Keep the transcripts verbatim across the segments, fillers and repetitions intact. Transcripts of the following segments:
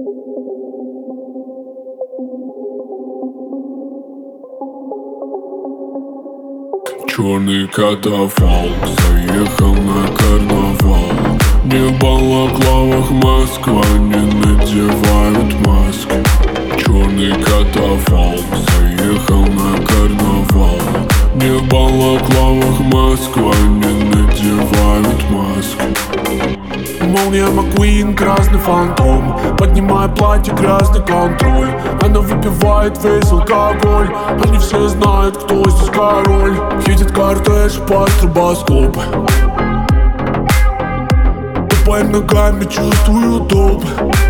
Черный катафалк заехал на карнавал. Не в балаклавах Москва, не надевают маски. Черный катафалк заехал на карнавал. Не в балаклавах Москва, не надевают маски. Молния Маккуин, красный фантом. Поднимая платье, грязный контроль. Она выпивает весь алкоголь. Они все знают, кто здесь король. Едет кортеж по стробоскоп. Тупаем ногами, чувствую топ.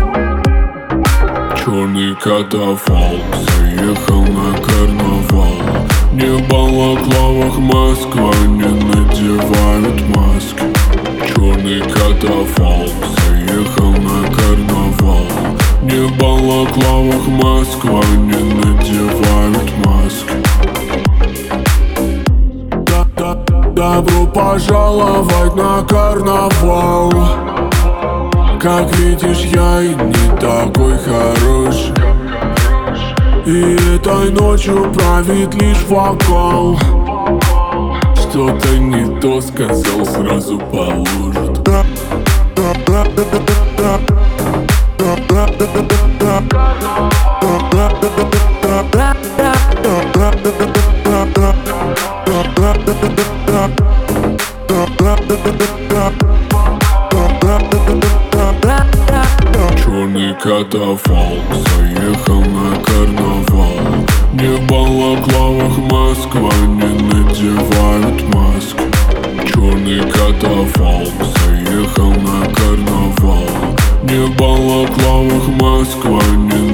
Черный катафалк заехал на карнавал. Не в балаклавах Москва, не надевают маски. Черный катафалк заехал на карнавал. Не в балаклавах Москва, не надевают маски. Добро пожаловать на карнавал. Как видишь, я и не такой хороший. И этой ночью правит лишь вокал. Что-то не то сказал, сразу положит. Черный катафалк заехал на карнавал. Не в балаклавах Москва, не надевают маски. Черный катафалк заехал на карнавал. Не в балаклавах Москва, не